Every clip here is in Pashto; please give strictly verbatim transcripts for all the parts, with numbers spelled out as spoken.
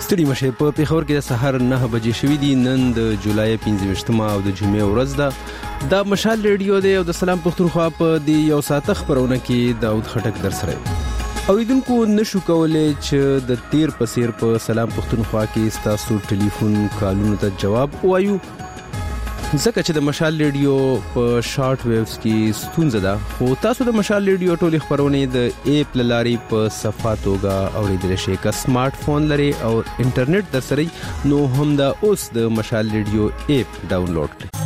ستړي مشه په پیښور کې د سحر نه بجې شوې دي. نن د جولای پنځه ویشتمه او د جمعې ورځ ده. د مشال ریډیو دی او د سلام پښتونخوا په دی یو ساعت خبرونه کې داود خټک در سره اوریدونکو نشو کولای چې د تیر پسیر په سلام پښتونخوا کې تاسو ټلیفون کالونو ته جواب وایو، ځکه چې د مشال ریډیو په شارټ ویوز کې ستونزه ده. خو تاسو د مشال ریډیو ټولې خبرونه د ایپ لارې په صفه توګه اوریدل شئ. که سمارټ فون لري او انټرنیټ درسره نو هم دا اوس د مشال ریډیو ایپ ډاونلوډ کړئ.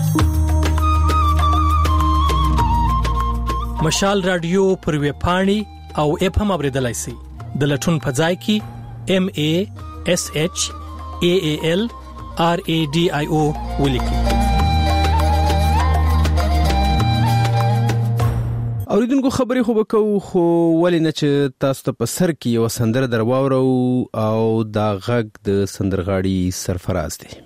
مشال رادیو پر ویب پاڼې او اپ هم اوریدلای شئ. د لټون په ځای کې ام ای اس ایچ ای ای ال آر ای ډي آی او ولیکئ. اوریدونکو خبرې خو وکړو، خو ولې نه چې تاسو ته په سر کې یو سندره درواورو او دا غږ د سندرغاړي سرفراز دی.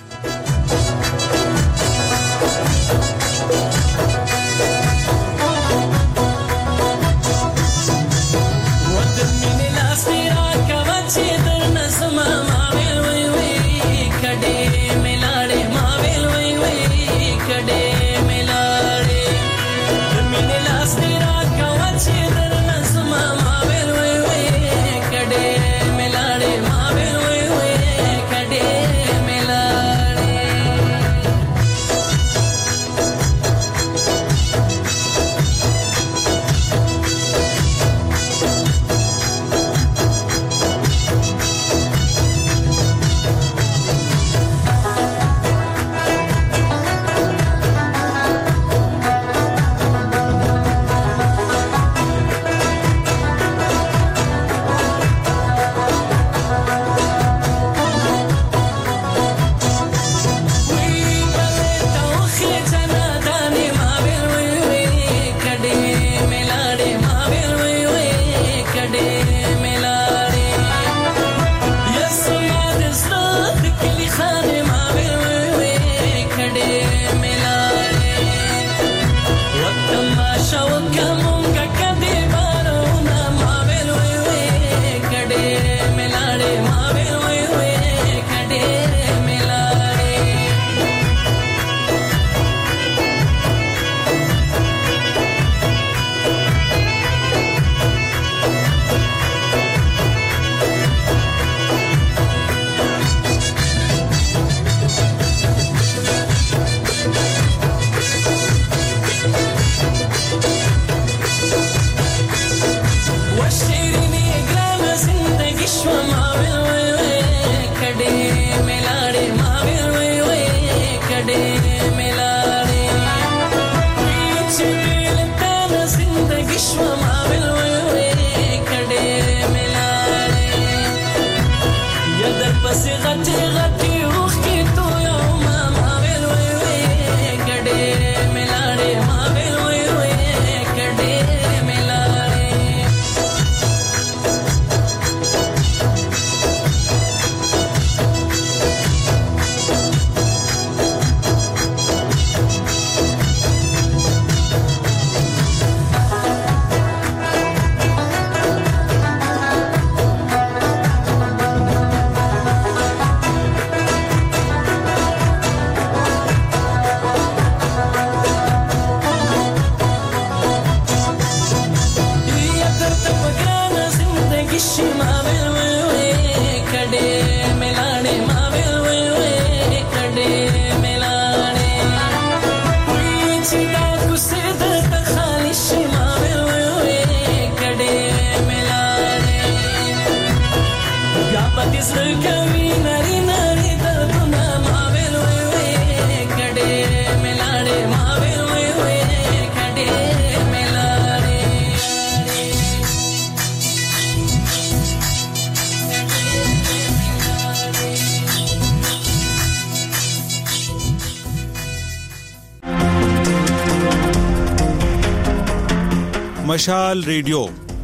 مشال ریډیو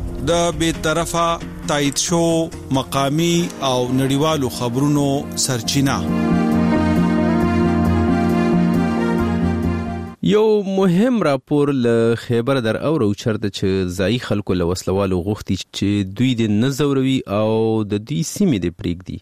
د بے طرفه تایید شو مقامی او نړیوالو خبرونو سرچینه. یو مهم راپور له خیبر در اورو چرته چې ځای خلکو له وسلوالو غوښتي چې دوی د نزوروي او د دوی سیمې د پریږدي.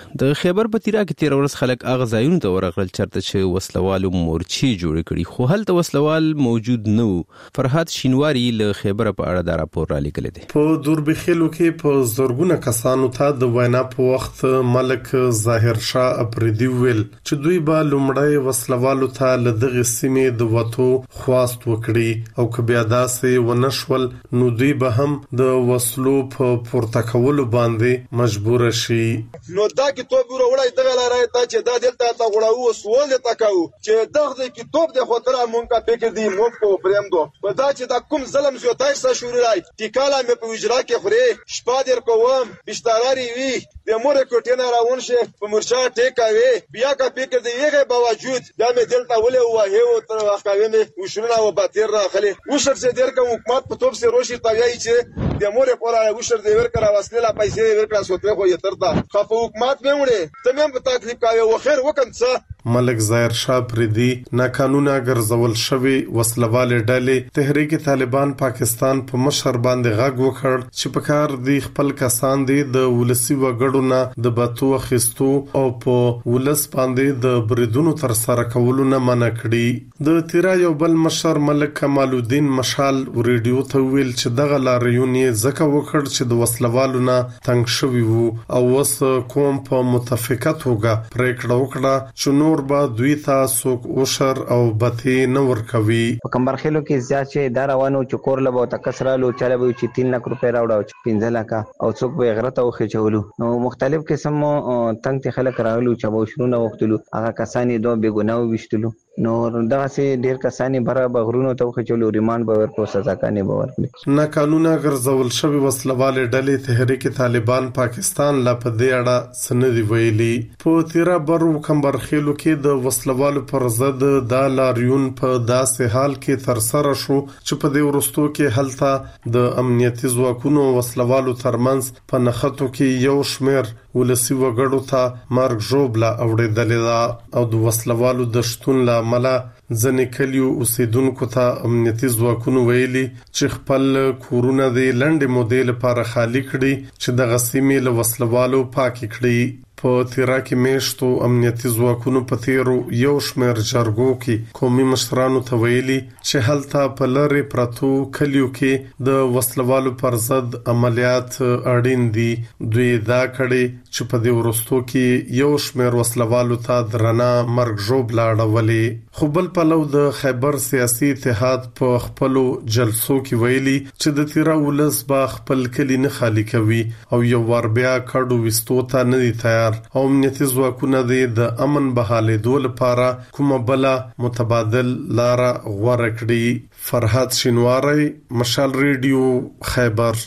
د خیبر په تیرا کې تیر ورځ خلک اغه ځایونو ته ورغلل چرته چې وسلوالو مورچی جوړ کړي خو هلته وسلوال موجود نه وو. فرحات شینواری له خیبر په اړه دا راپور را لیکل دي. په دوربخیلو کې په زورګونه کسانو ته د وینا په وخت ملک ظاهر شاه اپریدي ویل چې دوی به لومړی وسلوالو ته له دغه سیمې د وټو خواست وکړي او که بیا داسې ونشول نو دوی به هم د وسلو په پورته کولو باندې مجبور شي. نو دا کې توپ وروړای دغه لارای ته چې دا دلته تا غړاو سوال ته کاو چې دغه کې توپ د خطر مونږه فکر دی مو کو پریم دو په دا چې دا کوم ظلم زو تای سره شورای ټیکاله مې په وجرا کې خوري شپه در کوم بشتاراري وی د مور کوټینه راون شه په مرشا ټیکاوي بیا کا فکر دی یغه باوجود دا مې دلته ولې وایو او تر واخاوي مې وشرنا و باتیر راخلي وشر سي در کوم حکومت په توپ سره روشي تاوی چې د مور پورا وشر دی ورکړه واسله پیسې ورکړه سوتره خو یې ترتا خو حکومت مې وړي ته مې په تکلیف کاوي و خیر وکم څه. ملک ظاهر شاه پریدي ناقانونه ګرځول شوی وسلواله ډلې تحریک طالبان پاکستان په مشر باندې غږ وکړ چې په کار دی خپل کسان دي د ولسی وګړو نه د باتو خستو او په ولس باندې د بریدونو تر سره کولو نه منع کړي. د تیرا یو بل مشر ملک کمال الدین مشال ریډیو ته ویل چې دغه لاریون یې ځکه وکړ چې د وسلوالو نه تنګ شوی وو او وس کوم په متفقه توګه پریکړه وکړه چې نور با دوی تاسو اوشر او بتی نور کوي. په کمبرخیلو کې زیات چې داروانو چکور لبو تکسرالو چاله به چې تین لک روپے راوړو چې پنځه لک او څوک به غرته او خچولو نو مختلف قسم تنگ خلک راغلو چې به شرونه وختلو هغه کسانی دوه بیګناو وشتلو نو دغه سي ډیر کسانی بره بغرونو ته خچولو ریماند به ورکو سزا کاني به ورکړي. نه قانونا ګرځول شوی وسلواله ډلې تحریک طالبان پاکستان لا په دې اړه سندې ویلي. په تیرا برو کمبرخیلو کې د وسلوالو پر ضد د لاریون په داسې حال کې تر سره شو چې په دې ورستو کې هلته د امنیتي ځواکونو وسلوالو ترمنځ په نخښتو کې یو شمیر ولسی وګړو ته مرګ ژوبله اوریدلې ده او د وسلوالو د شتون لا ملا ځنې کلیو اوسیدونکو ته امنیتي ځواکونو ویلي چې خپل کورونه د لنډې مودې لپاره خالی کړي چې د غسیمې له وسلوالو پاکي کړي. په تیرا کې میشتو امنیتي ځواکونو په تیرو یو شمیر جرګو کې قومي مشرانو ته ویلي چې هلته په لری پرتو کلیو کې د وسلوالو پر ضد عملیات اړین دي. دوی دا کړي چې په دې ورستو کې یو شمیر وسلوالو ته درنه مرګ ژوب لاړولې. خو بل پلو د خیبر سیاسي اتحاد په خپلو جلسو کې ویلي چې د تیرا ولس با خپل کلی نه خالی کوي او یو ور بیا کډو وستو ته نه دي تیار او امنیتي ځواکونه د امن بحالېدو لپاره کومه بل متبادل لاره غوړه کړي. فرحات شینواری مشال ریډیو خیبر.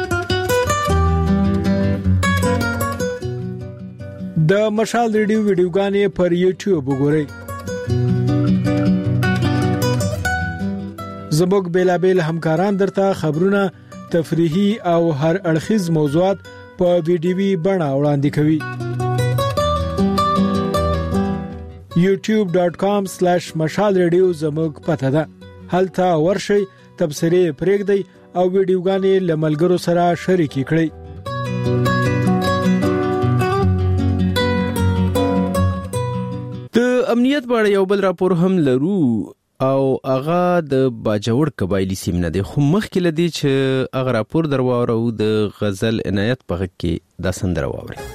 د مشال ریډیو ویډیوګانې پر یوټیوب وګورئ. زموږ بیلابل همکاران درته خبرونه تفریحي او هر اړخیز موضوعات په ویډیوي بڼه وړاندې کوي. یوټیوب ډاٹ کام سلیش مشال ریډیو زموږ پته ده. هلته ورشئ تبصرې پرېږدئ او ویډیوګانې له ملګرو سره شریکې کړئ. د امنیت په اړه یو بل راپور هم لرو او هغه د باجوړ قبایلی سیمه ده خو مخکې لدی چې هغه راپور درواورو د غزل عنایت په کې د سندره واوري.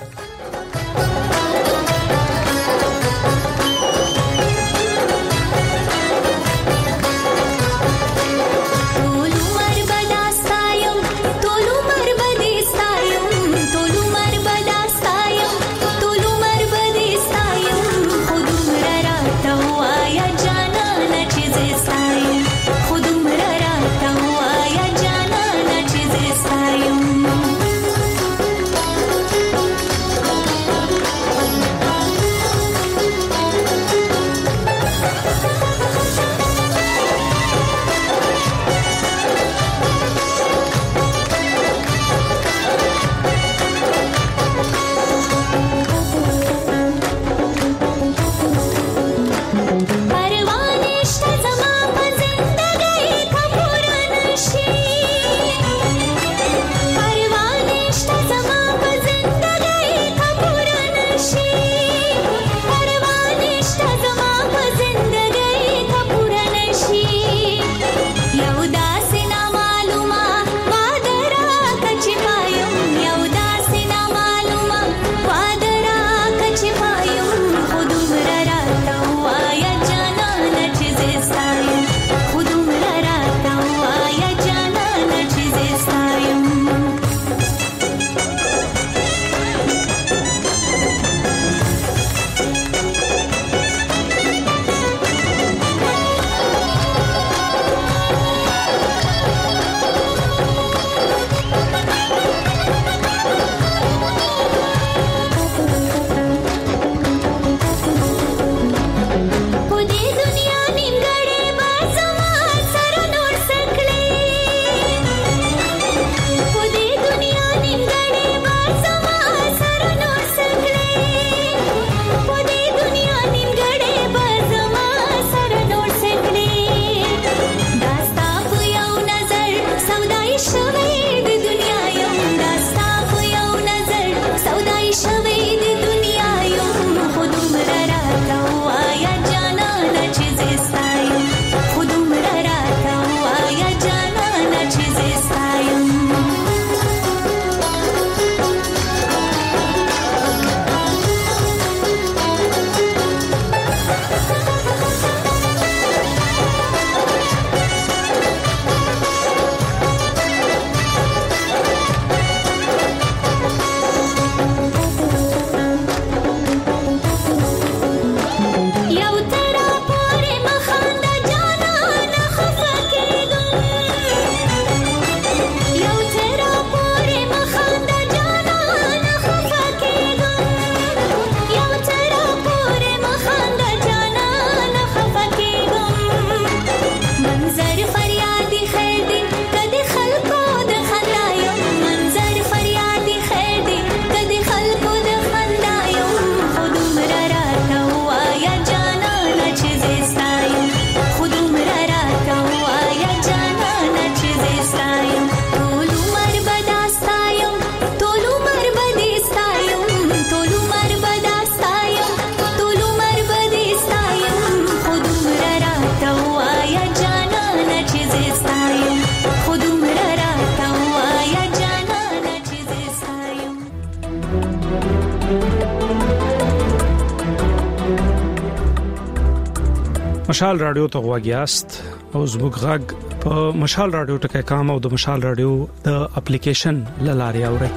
مشال رادیو ته غواګیاست او زموږ غږ په مشال رادیو ټکي کام او د مشال رادیو د اپلیکیشن لاري اوري.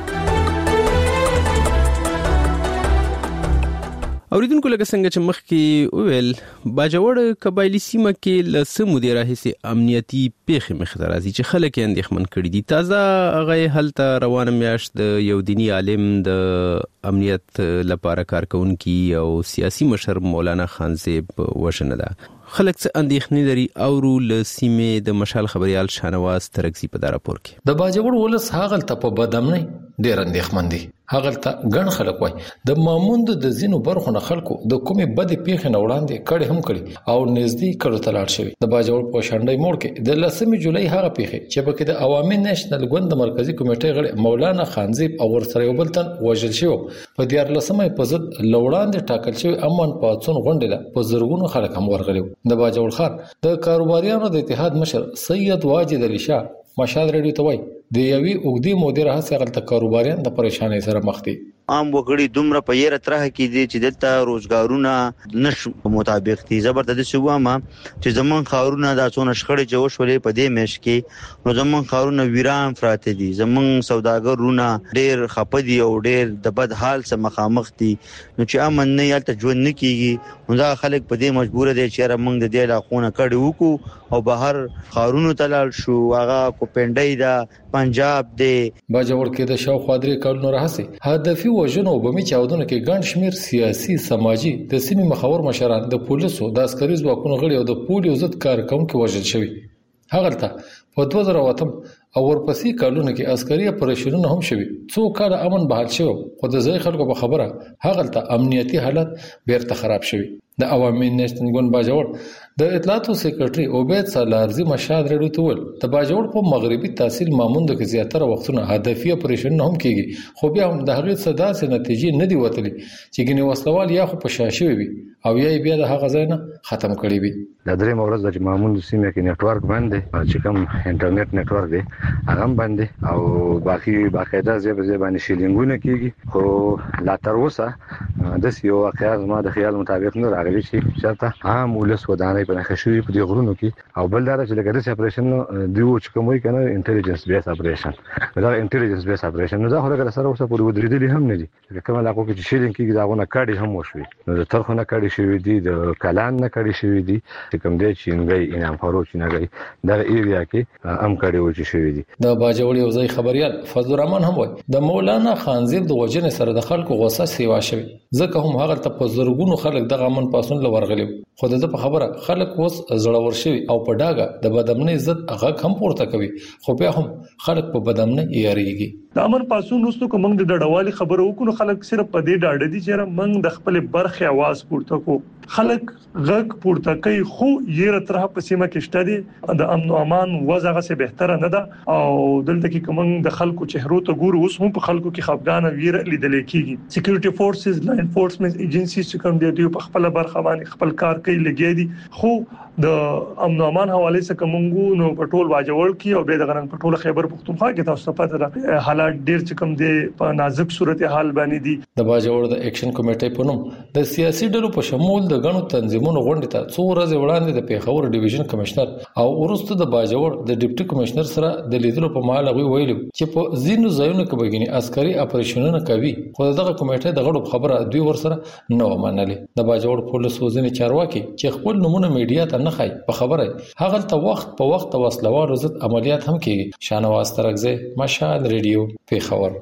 اوریدونکو لکه څنګه چې مخکې وویل باجوړ قبایلی سیمه کې له سمو دی راهسي امنیتي پیښې مخ ته راځي چې خلک یې اندېښمن کړي دي. تازه هغه هلته روانه میاشت د یو دینی عالم د امنیت لپاره کارکونکي او سیاسي مشر مولانا خانزیب وشنه ده. خلک څه اندېښنې لري او له سیمې د مشال خبريال شانواز ترکزی په دا راپور کې. د باجوړ ولس هاغل ته په بدامنۍ ډېر اندېښمن دي. هاغل ته ګڼ خلک وای د ماموند د زینو برخو نه خلکو د کومې بدې پیښې نه وړاندې کړي هم کړي او نږدې کړو تلاړ شوی. د باجوړ په شانډای موړ کې د لسمې جولای هغه پیښې چې پکې د عوامي نېشنل ګوند د مرکزی کمیټې غړي مولانا خانزیب او ورسره یو بل تن وژل شو. په دیار لسمې په ضد لوړاندې ټاکل شوی امن پاتون غونډه په زرګونو خلک هم ورغلي. د باجوړ خار د کاروباریانو د اتحاد مشر سید واجد علي شاه مشال ریډیو ته وای د یوې اوګدي مودې راهڅه غلطه کاروباریان د پریشانۍ سره مخ دي. عام وګړي دومره په یره ترخه کې دي چې دلته روزګارونه نش مطابق دي. زبردست شوامه چې زمون خارونه د څونه شخړې چې وشولې په دې مېش کې نو زمون خارونه ویران فراته دي. زمون سوداګرونه ډېر خپدي او ډېر د بد حال سره مخامخ دي. نو چې امن نه یالته ژوند نه کیږي نو دا خلک په دې مجبور دي چې موږ د دې علاقونه کړي وکړو او بهر خارونو تلل شو. هغه کوپنډای دا پنجاب دی. باجوړ کې د شاو خاطرې کارونه راهسي هدفي وژنو بمي چاودنه کې ګڼ شمیر سیاسي سماجی د سیمې مخاور مشران د پولیسو د عسکري ځواکونو غړي او د پولیو ضد کارکونکو وژل شوی. هغه ته په دوه زره واتم او ورپسې کالونه کې عسکري اپریشنونه هم شوي. څو کال امن بحال شو خو د ځای خلکو په خبره هغه ته امنیتي حالت بیرته خراب شوی. د عوامي نېشنل ګوند باجوړ د اطلاعاتو سکرټري عبید سالارزي مشاد رډو تول د باجوړ په مغربي تحصیل ماموند کې زیاتره وختونه هدفي اپریشن هم کیږي خو بیا هم د هغې صدا سي نتیجې نه دی وتلې چې ګنې وسلوال یا خو په شاشوي وي او یا بیا د هغه ځای نه ختم کړي وي. د درې مورز د ماموند سیمه کې نتورک باندې چې کوم انټرنیټ نتورک دی هغه باندې او باقي باقاعده ځای ځای باندې شیلینګونه کیږي خو لا تر اوسه د سیو واقعا ما د خیال مطابق نه راغلي چې چرته عام ولس ودانې په نخښوي په دې غرونو کې او بل دا چې لګره سي اپریشن دیو چې کوموي کنه انټيليجنس بیس اپریشن دا انټيليجنس بیس اپریشن نو دا خو لګره سره اوسه پورې ودرېدلې هم نه دي. کومه علاقو کې چې شیلینګ کیږي دا غونه کاډي هم وشوي نو د ترخونه کاډي شوی دي د کلان نه کاډي شوی دي چې کوم دی چې انګي انعام خورو چې نه غي دا ایریا کې ام کاډي وچی شوی دي. د باجوړ یو ځای خبريال فضل الرحمن هم وای د مولانا خانزیب د وجنې سره د خلکو غوسه سیوا شوی ځکه هم هغه ته په زرګونو خلک د غمن پاسون لورغلي خو د په خبره خلک اوس زړور شوی او په ډاګه د بدامنۍ عزت هغه هم پورته کوي خو بیا هم خلک په بدامنۍ یریږي. د امن پاسون وروسته کوم د ډډوالي خبرو وکړو خلک صرف په دې ډاډه دي چې موږ د خپل برخه आवाज پورته کو خلک غږ پورته کوي خو یې ترها په سیمه کې شته دي د امن او امان وضعه سه بهتره نه ده او دلته کې کوم د خلکو چهرو ته ګورو اوس هم په خلکو کې خفګان ویر لیدل کېږي. سکیورټي فورسز لا انفورسمنت ایجنسیز چې کوم دي په خپل برخه باندې خپل کار کوي لګي دي خو د امن او امان حواله څخه کومګو نو پټول واجوړ کی او به د غنن پټول خیبر پختونخوا کې تاسو پته ده حالات ډیر چې کوم دي په نازک صورتحال باندې دي. د باجوړ د اکشن کمیټې په نوم د سیاسي ډلو په شمول د غنو تنظیمونو غونډه ته څو ورځې وړاندې د پیښور ډیویژن کمشنر او ورسته د باجوړ د ډیپټي کمشنر سره د لیدلو په مهال غوي ویلو چې په زینو ځایونو کې بګینی عسکري اپریشنونه کوي خو دغه کمیټه د غړو خبره دوی ورسره نه ومنلې. د باجوړ پولیس وزنی چارواکي چې خپل نمونه میډیا ته نه خای په خبره هغه ته وخت په وخت وسلوال ضد عملیات هم کوي. شانواز ترکزی مشال ریډیو پیښور.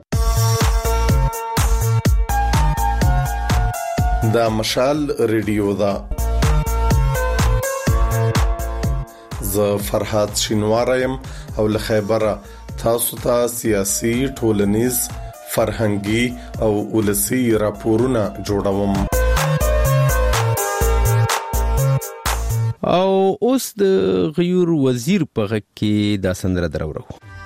دا مشال ریډیو دا زه فرحات شینوارم او له خیبره تاسو ته سیاسي ټولنیز فرهنګي او ولسی راپورونه جوړوم. او اوس د غیور وزیر په غږ کې دا سندره درورو.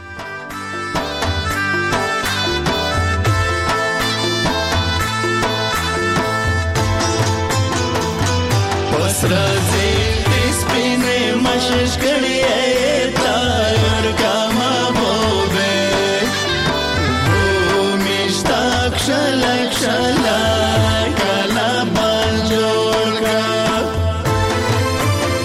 پسرځي سپینې مشش کړي تا ور کا محبوبه وو مشتاق شلک شلک کلا بل جوړ کا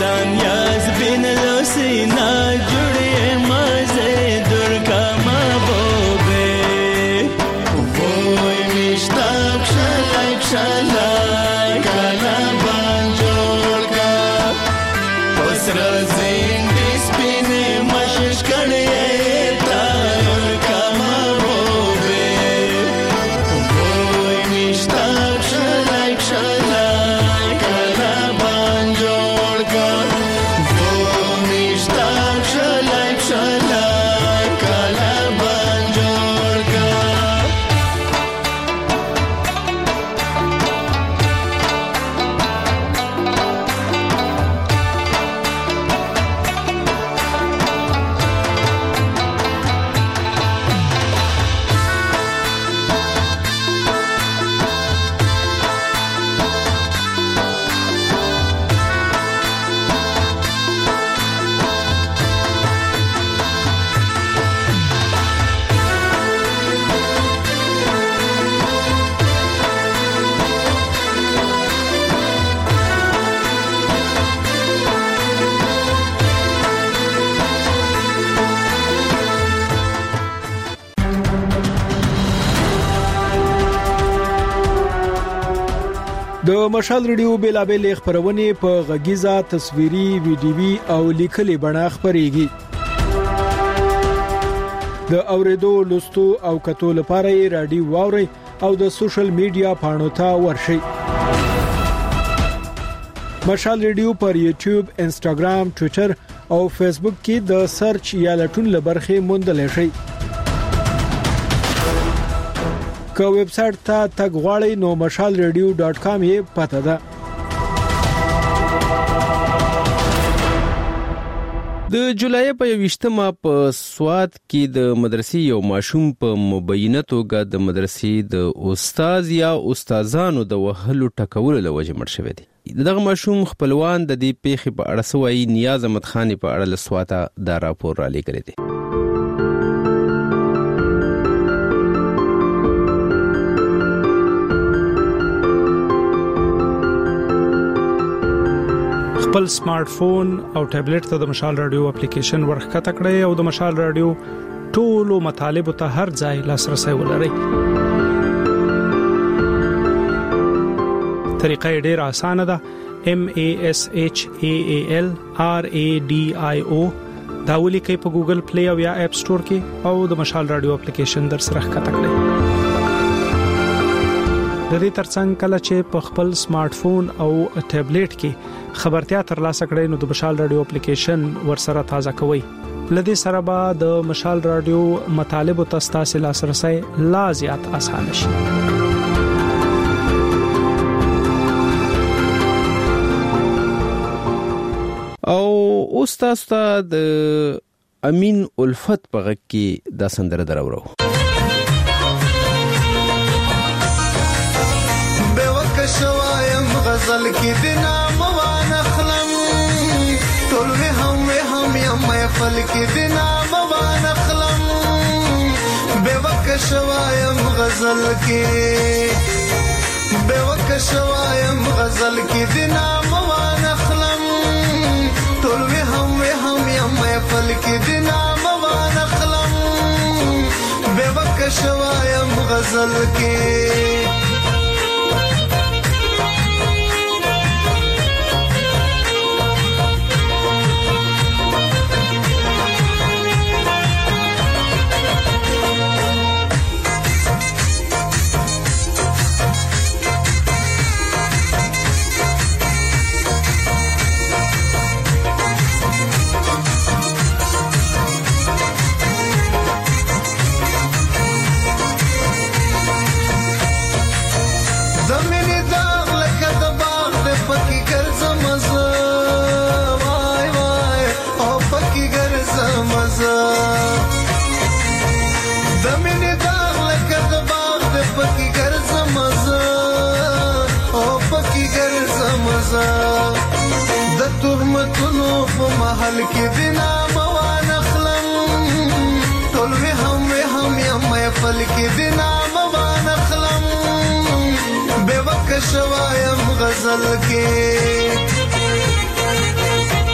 جان یاز بین لوسینا جڑے مزے دور کا محبوبے وای مشتاق شلک شلک کلا بانجور کا پسرا زین سپینے مشش کڑے تار کا محبوبے وای مشتاق شلک شلک کلا بانجور کا وای مشتاق شلک شلک کلا بانجور کا د مشال ریډیو بیلابل خبرونه په غږیزه تصویري ویډیوي او لیکلي بڼه خبريږي د اوریدو لوستو او کتو لپاره رادیو واوري او د سوشل میډیا پاڼو ته ورشي مشال ریډیو پر یوټیوب انستګرام ټوئیټر او فیسبوک کې د سرچ یا لټون لبرخه موندل شي که ویب سټ ته تګ غواړئ نو مشال ریډیو ډاټ کام یې پته ده د جولای په یوشتمه په سواد کې د مدرسې یو ماشوم په مبینه توګه د مدرسې د استاد یا استادانو د وهلو ټکولو لوجه مړ شوی دی دغه ماشوم خپلوان د دې پیښې په اړه سوي نیاز احمد خان په اړه لسواته دا راپور را لېږلی دی خپل سمارټ فون او ټابلیټ ته د مشال رادیو اپلیکیشن ورخکته کړئ او د مشال رادیو ټولو مطالب ته هر ځای لاسرسي ولرئ طریقه ډېر اسانه ده M A S H A A L R A D I O دا ولیکئ په ګوګل پلی او یا اپ سٹور کې او د مشال رادیو اپلیکیشن در سره ښکته کړئ د دې ترڅنګ کله چې په خپل سمارټ فون او ټابلیټ کې خبرتیا ترلاسه کړئ نو د مشال رادیو اپلیکیشن ورسره تازه کوئ لدې سره به د مشال رادیو مطالب او تاسو لاسرسي لا زیات اسانه شي او اوس تاسو ته د امین الفت په غږ کې دا سندره دراوړو شوایم غزل کی دینا موان اخلم طول هم هم یم فل کی دینا موان اخلم بے وک شوایم غزل کی بے وک شوایم غزل کی دینا موان اخلم طول هم هم یم فل کی دینا موان اخلم بے وک شوایم غزل کی د تهمتونو په محل کې دینا موان اخلم ټول وی هم وی هم یم فل کې دینا موان اخلم بے وک شوایم غزل کې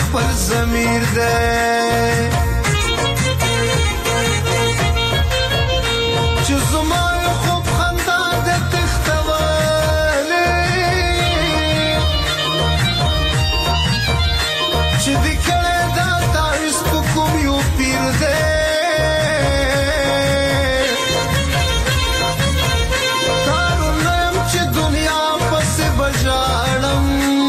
خپل ضمیر دی چې زما خوب خندا د تختولې چې د کړه دا تعویض په کوم یو پیر دی کارونه یم چې دنیا پسې بژاړم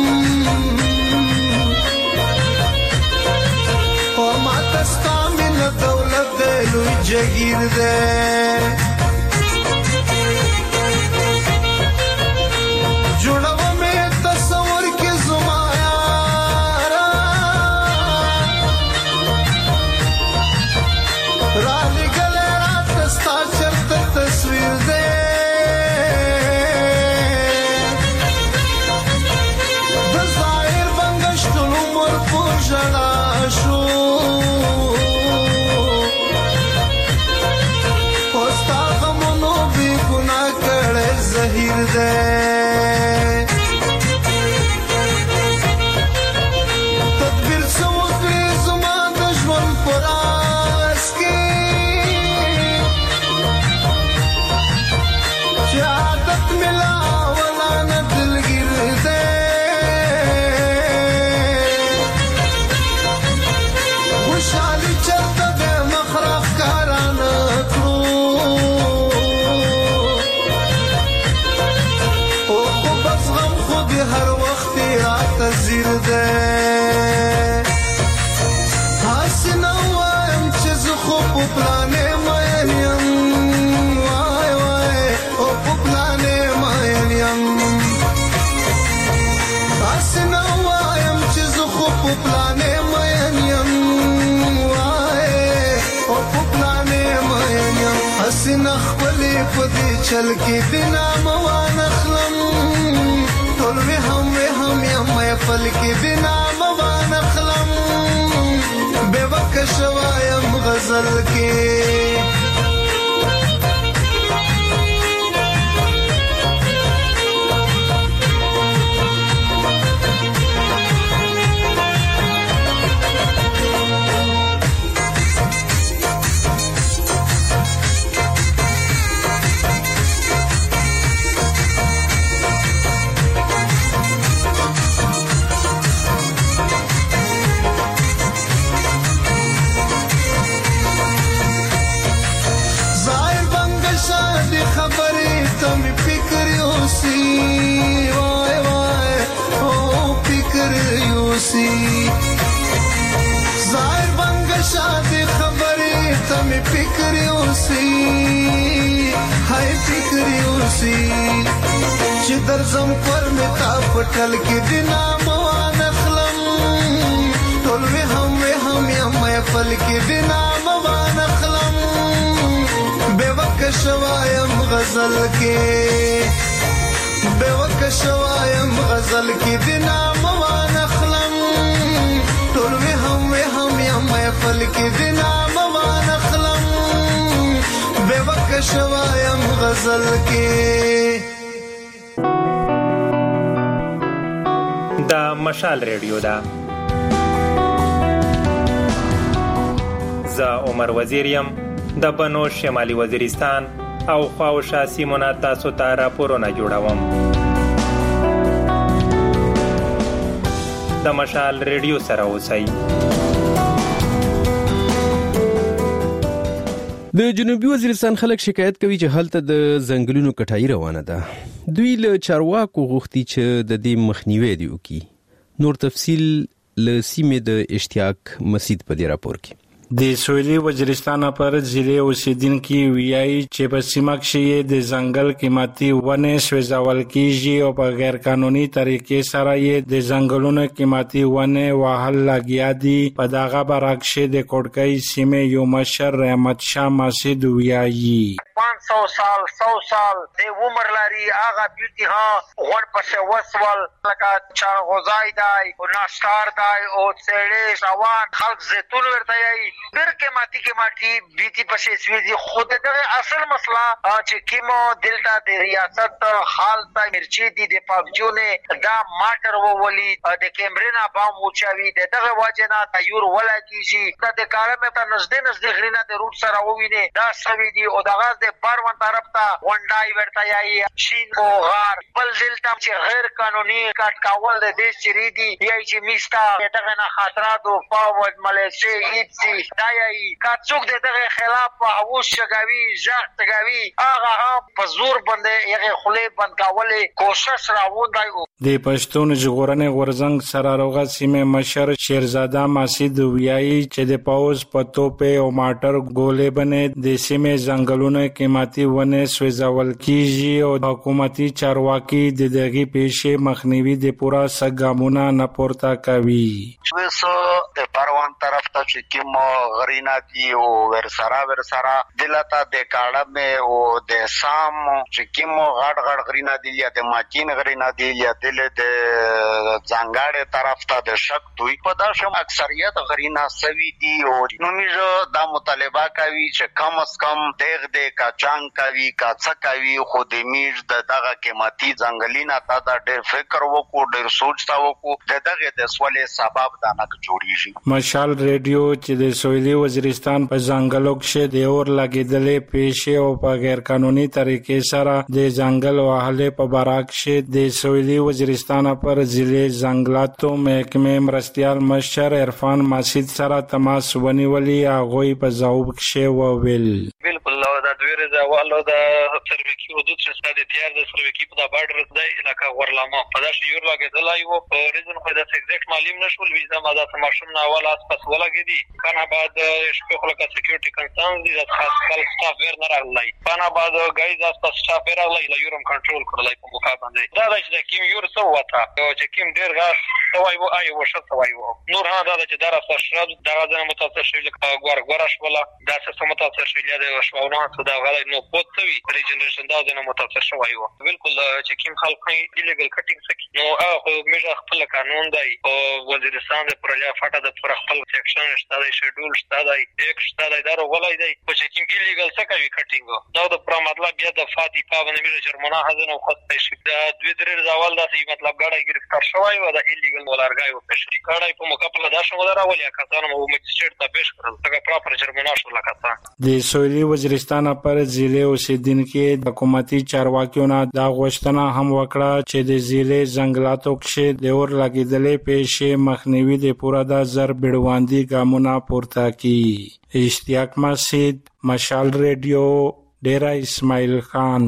او ماته ستا مینه دولت دی لوی جګیر دی تدبیر سوکړې زما د ژوند پر آس کې چې عادت ملا ولا نه دلګیر دی خوشحالي چرته د مخرخ کارانه کړو هر وخت راته زیر ده حسنه وایم چې زه خو په پلانې مین یم وای وای او په پلانې مین یم حسنه وایم چې زه خو په پلانې مین یم وای او په پلانې مین یم حسنه خپلې په دې چل کې بنا موانه خلم ټول وی هم وی هم یم پل کې بنا موان خلم بے وک شوایم غزل کې ظاهر بنگ شادی خبری تم فکری اوسی ہائی فکری اوسی چی در زم پر متا پٹل کی دینا موان اخلم ٹولوی ہم وی ہم یم پل کی دینا موان اخلم بے وک شوایم غزل کے بے وک شوایم غزل کی دینا موان اخلم ټولوی هم وی هم یم پل کی دینا موان اخلم بے وک شوایم غزل کی دا مشال ریډیو دا زه عمر وزیر یم د بنو شمالي وزیرستان او خواوشا سیمونه تاسو ته راپورونه جوړوم د مشال ریډیو سره اوسئ. د جنوبي وزیرستان خلک شکایت کوي چې هلته د ځنګلونو کټای روانه ده. دوی له چارواکو غوښتي چې د دې مخنیوي دی وکړي. نور تفصیل له سیمې د اشتیاق مسجد په دې راپور کې. د سویلي وزیرستان پر ضلع اوسیدونکو ویایي چې په سیمه کې د ځنګل قیمتي ونې سوځول کیږي او په غیر قانوني طریقې سره یې د ځنګلونو قیمتي ونې وهل لګیا دي. په دغه برعکس د کوټکۍ سیمې یو مشر رحمت شاه مسجد ویایي पाँच सौ साल सौ साल د عمر لري هغه بیوتی ها غوړ پښه وسول لکه چاغوزای دی او ناشتار دی او څېړې روان خلک زيتون ورته یي ډېر قیمتي قیمتي بیتي پسې سویزي. خود دغه اصل مسله چې کیمو دلته د ریاست حال ته مرچی دي د پابجونه دا ماټر وولي د کیمرنا بام وچاوي دغه واجنه تیور ولا کیږي د کارمه ته نږدې نږدې غرینه د روټ سره وویني دا سوي دي او دغه د بارون طرف ته ونډای ورته یای شین او غار بل دلته چې غیر قانوني کټ کاول د دې چری دي یای چې میستا دغه نه خاطرات او فاوډ ملیشي ایپسی دا یای کڅوک دغه خلاف او شګاوي ځختګاوي هغه هم په زور باندې یغه خله بند کولې کوشش راوندای. د پښتون ژغورنې غورزنګ سراروغه سیمه مشر شیرزاده ماسید ویایي چې د پاوز په توپه او ماټر ګولې باندې د سیمه ځنګلونو قیمتي ونه سوځول کیږي او حکومتي چارواکي د دغه پیښې مخنیوي د پورا سګامونه نه پورته کوي. وسو د پروان طرف ته چې کوم غرینا دي او ورسره ورسره دلته د کاړه مې او د سام چې کوم غړ غړ غرینا دي یا د ماچین غرینا دي یا د ځنګاړې طرف ته د شک دوی په داسې اکثریت غرینا سوي دي او نو موږ دا مطالبه کوي چې کم از کم دغه د کاچان کوي کاڅه کوي خو د میږ د دغه قیمتي ځنګلینا ته د ډېر فکر وکړو ډېر سوچ تا وکړو د دغه د سوالې سبب دا نه جوړیږي. مشال ریډیو چې د سویلي وزیرستان په ځنګلو کې د اور لګیدلې پیښې او په غیر قانوني طریقې سره د ځنګل وهلې په باراک کې د سویلي وزیرستان پر ضلع ځنګلاتو محکمې مرستيال مشر عرفان ماسید سره تماس ونیولې هغه په ځواب کې وویل بالکل دا دویره دا والو دا سروکی حدود چې ستاسو تیار د سروکی په باډر د علاقې ورلامه په داش یور لګیدلای وو په ریزن خو دا ایگزیکټ معلوم نشول ویزا ماده سماشن اول اس پس ولګیدي کنه بعد شپه خلک سکیورټي کنسرن دي د خاص کل سټاف ور نه راغلی کنه بعد غایز اس پس سټاف ور راغلی یورم کنټرول کړلای په مقابله دا چې کیم یور سو وتا چې کیم ډیر غاښ سوای وو آی وشت سوای وو نور ها دا چې دار سره دا غزنه متاثر شوی لکه ګور ګورش ولا دا څه متاثر شوی د شواونه ته دا غلای نو پوتوي ریجنریشن دا نه متاثر شوی وو بالکل چې کیم خلک ایلیګل کټینګ سکی نو هغه موږ خپل قانون دی او وزیرستان د پرلیا فاټه د پر خپل سیکشن شته دی شیډول شته دی یک شته دی دا غلای دی چې کیم ایلیګل سکوي کټینګ دا د پر مطلب بیا د فاتی پاونه موږ جرمنه حزن او خط شي دا دوی درې ځوال دا چې مطلب غاړه گرفتار شوی و دا ایلیګل ولارګای او پېښې کړای په مقابله دا شو دراولیا کسانو مو مجسټر ته پېښ کړل څنګه پراپر جرمنه شو لکه د سویلي وزیرستان پر ضلع اوسیدونکو د حکومتي چارواکیو نه دا غوښتنه هم وکړه چې د ضلع ځنګلاتو کې د اور لګیدلې پیښې مخنیوي د پورا د زر بډواندي ګامونه پورته کړي. اشتیاق مسجد مشال ریډیو ډیرا اسماعیل خان.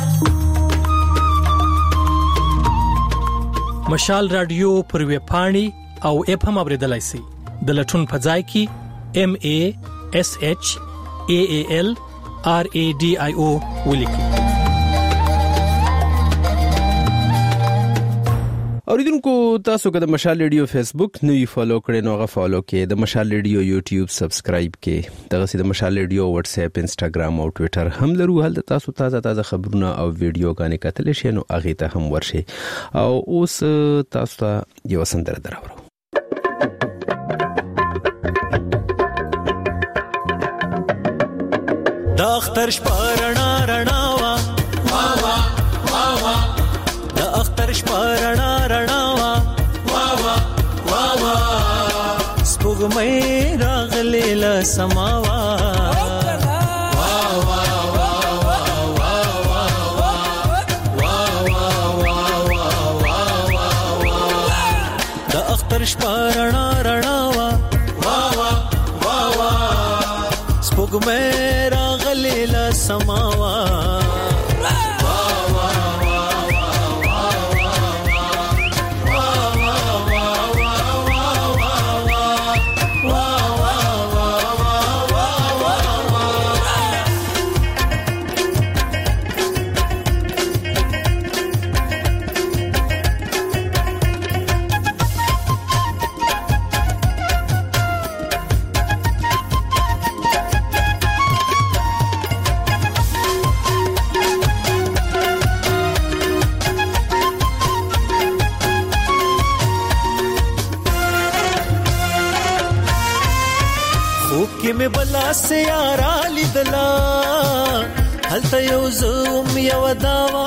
مشال رادیو پر ویب پاڼي او اپ هم اوریدلای شئ د لټون په ځای کې ام ا اس اچ ا ا ال ار ا ډي آی او ولیکئ. اوریدونکو تاسو که د مشال ریډیو فیسبوک نوی فالو کړئ نو غو فالو کړئ د مشال ریډیو یوټیوب سبسکرایب کړئ دغه سي د مشال ریډیو واتس اپ انستګرام او ټوئیټر هم لرو هلته تاسو تازه تازه خبرونه او ویډیو غانې کتل شئ نو هغه ته هم ورشئ او اوس تاسو ته یو سندره دراوړو. د اختر شپه رڼا رڼا وا وا وا وا وا د اختر شپه رڼا رڼا وا وا وا وا وا سپوږمۍ راغلې له سماوا وا وا وا وا وا وا وا وا د اختر شپه رڼا رڼا وا وا وا وا وا سپوږمۍ سماوا خوب کې مې بلا سیارا لیدلا هلته یو زوم یو داوا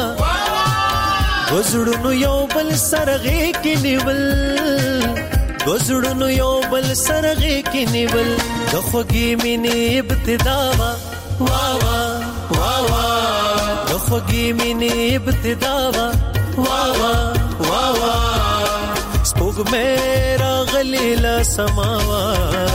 وزړونو یو بل سرغه کې نیول وزړونو یو بل سرغه کې نیول د خوږې مینې ابتدا وا وا وا وا د خوږې مینې ابتدا وا وا وا وا وا سپوږ مې راغلی لا سماوا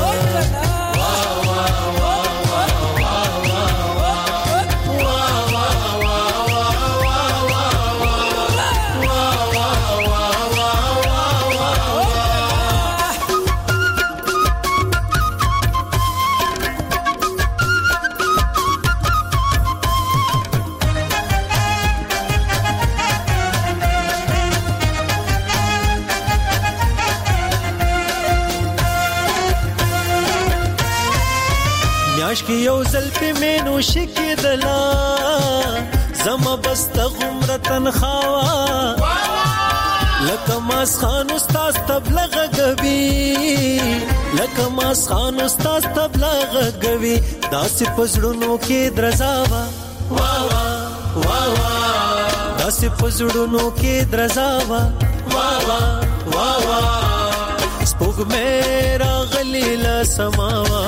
عشق یو زل په مینو شکی دلا زما بست غمره تنخوا لکه ماس خان استاد تبلغ غوي لکه ماس خان استاد تبلغ غوي داسې پزړونو کې درزاوا وا وا وا وا داسې پزړونو کې درزاوا وا وا وا وا سپوږ مې راغلی لا سماوا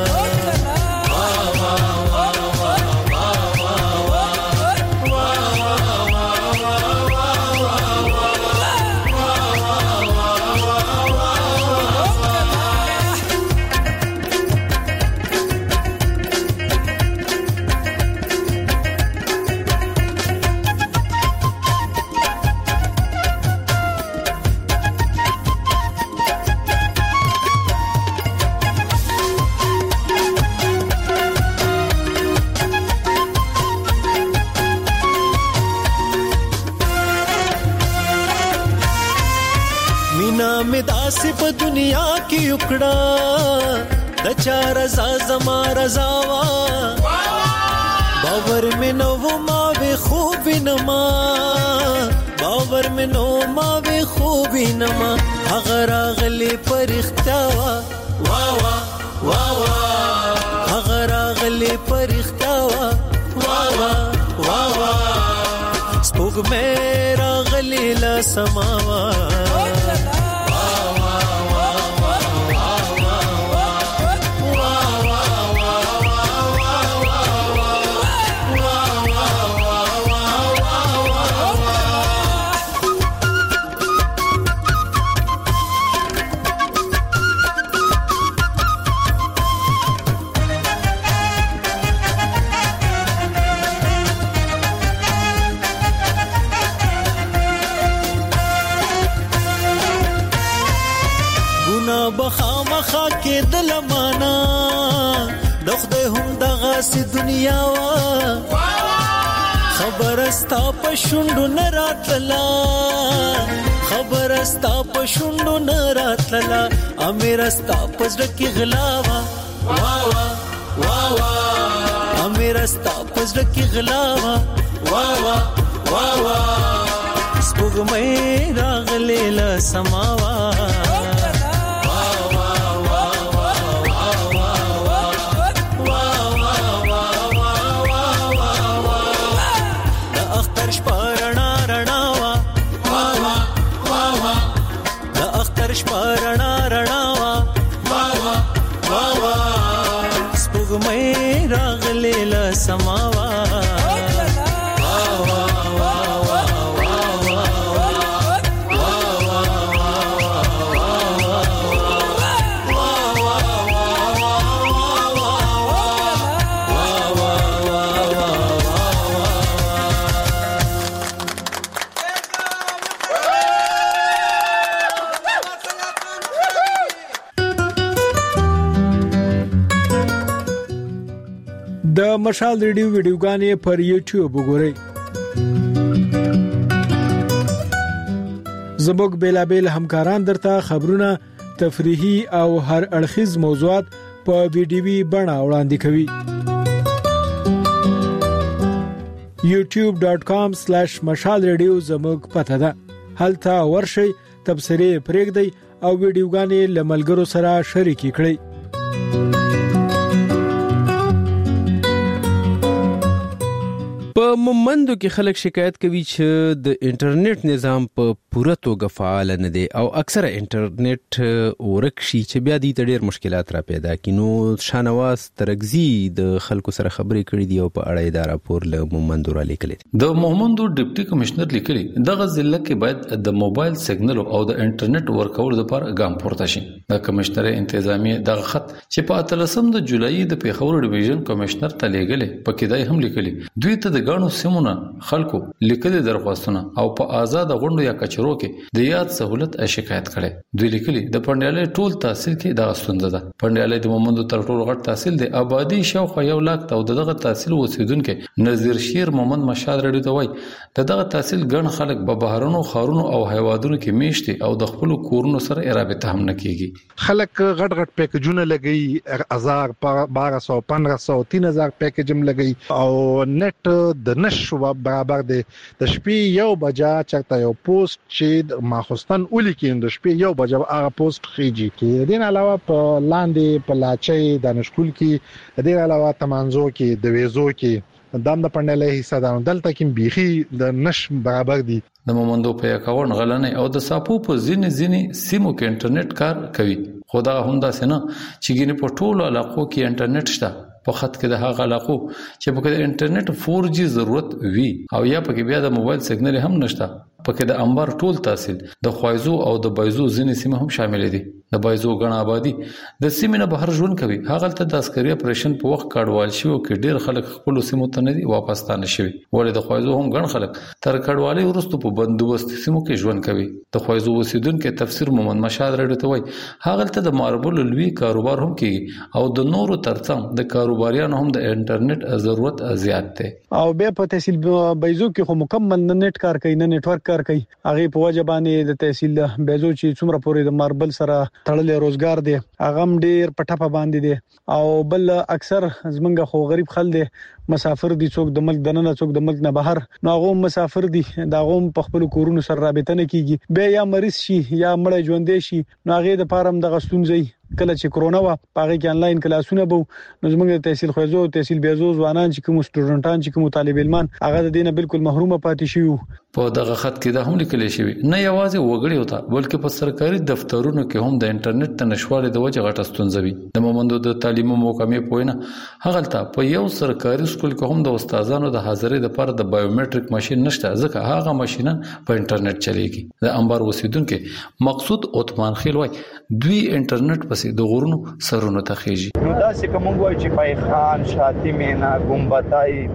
سی په دنیا کې وکړه د چار رضا زما رضا وا باور مې نو ما به خوب نما باور مې نو ما به خوب نما هغه راغلی پرختیا وا وا وا وا وا هغه راغلی پرختیا وا وا وا وا وا سپوږ مې راغلی لا سماوا بخامخا کې دل معنا د خدای هم دغه سي دنیا وا خبر استا په شوندو نه راتلا خبر استا په شوندو نه راتلا امیر استا پزړه کې غلا وا وا وا وا وا امیر استا پزړه کې غلا وا وا وا وا وا سپوږ مې راغلی لا سماوا شپارنا رڼاوا وا وا وا وا سپوږ مې راغلی لا سماوا د مشال ریډیو ویډیوګانې پر یوټیوب وګورئ. زموږ بیلابل همکاران درته خبرونه، تفریحي او هر اړخیز موضوعات په ویډیوي بڼه وړاندې کوي. یوټیوب ډاٹ کام سلیش مشال ریډیو زموږ پته ده. هلته ورشئ، تبصرې پرېږدئ او ویډیوګانې له ملګرو سره شریکې کړئ. په مومندو کې خلک شکایت کوي چې د انټرنیټ نظام په پوره توګه فعال نه دی او اکثره انټرنیټ ورک شي چې بیا دې ته ډېر مشکلات را پیدا کړي. نو شانواز ترغزي د خلکو سره خبرې کړې دي او په اړه یې دا راپور له مومندو را لیکلی دی. د مومندو ډیپټي کمشنر لیکلي دغه ضلع کې باید د موبایل سیګنل او د انټرنیټ ورکول لپاره ګام پورته شي. د کمشنر انتظامی دغه خط چې په اتلسم د جولای د پیښور ډیویژن کمشنر ته لیږلی پکې دای هم لیکلي دوی ته د غاڼو سیمونه خلکو لیکلي درخواستونه او په آزاد غونډو یا کچرو کې د یاد سہولت شکایت کړي. دوی لیکلي د پندیالي ټول تحصیل کې د ستونزه ده. پندیالي د مومندو تر ټولو غټ تحصیل دی. آبادی شاوخوا یو لاک ته دغه تحصیل اوسیدونکو نذیر شیر محمد مشاد رډي ته وای دغه تحصیل ګڼ خلک په بهرونو خارونو او هیوادونو کې میشتي او د خپل کورونو سره رابطه هم نه کیږي. خلک غټ غټ پیکیجونه لګي هزار بارہ سو پندرہ سو تین هزار پیکیج هم لګي او نت د نشو برابر دی. د شپې یو بجا چرته یو پوسټ چې ماخستان ولي کې د شپې یو بجا هغه پوسټ خيږي کې دین علاوه په لاندې په لاچي د نشکول کې دین علاوه تمانزو کې د ویزو کې دام د پندلې حصہ ده دلته کې بيخي د نش برابر دي. د مومندو په اکاون غلنې او د ساپو په ځینې ځینې سیمو کې انټرنیټ کار کوي. خدا هم دا سينه چې ګینه په ټولو علاقو کې انټرنیټ شته. په خط کې د هغه علاقو چې په کې انټرنیټ فور جی ضرورت وي او یا په کې بیا د موبایل سیګنل هم نشته. په کې د انبار ټول تحصیل د خوایزو او د بایزو ځینې سیمه هم شامل دي. د بایزو غنا آبادی د سیمې نه بهر ژوند کوي. هغه ته د عسکري اپریشن په وخت کډوال شي او کې ډیر خلک خپل سیمو ته نه دي واپس تانه شي. ولې د خوایزو هم غن خلک تر کډوالي ورستو په بندوبست سیمو کې ژوند کوي. د خوایزو اوسیدونکو تفسیر محمد مشاد رډي ته وای هغه ته د ماربل لوی کاروبار هم کوي او د نورو ترڅنګ د کاروباریانو هم د انټرنیټ ضرورت زیات دی. او بیا په تحصیل بایزو کې خو مکمل نت کار کوي نه نتورک کار کوي. هغه په وجه باندې د تحصیل بایزو چې څومره پورې د ماربل سره تړلې روزګار دی هغه ډیر پټه باندې دی او بل اکثر زمونږ خو غریب خلک دي مسافر دي څوک د ملک دننه څوک د ملک نه بهر نو هغه مسافر دي دا غوم په خپل کورونو سره رابطه نه کیږي. بیا یا مریض شي یا مړ ژوندې شي نو هغه د فارم د غستونځي کله چې کرونا وا پاره کې انلاین کلاسونه بو نو زموږ د تحصیل خوځو تحصیل بیازو ځوانان چې کوم سټوډنټان چې کوم طالب علمان هغه د دینه بالکل محروم پاتې شي. په دغه خط کې دا هم لیکل شوی نه یوازې وګړي وتا بلکې په سرکاري دفترونو کې هم د انټرنیټ ته نشواله د وجه غټه ستونزه وي. د مومندو د تعلیم محکمې پوینه هغه ته په یو سرکاري سکول کې هم د استادانو د حاضرۍ لپاره د بایومټریک ماشين نشته ځکه هغه ماشينه په انټرنیټ چلیږي. د انبار وسیدونکو مقصود عثمان خیل وای دوی انټرنیټ پسې د غورونو سرونو ته خيږي. نو دا څه کوم وای چې پای خان شاتی مینا ګمبتای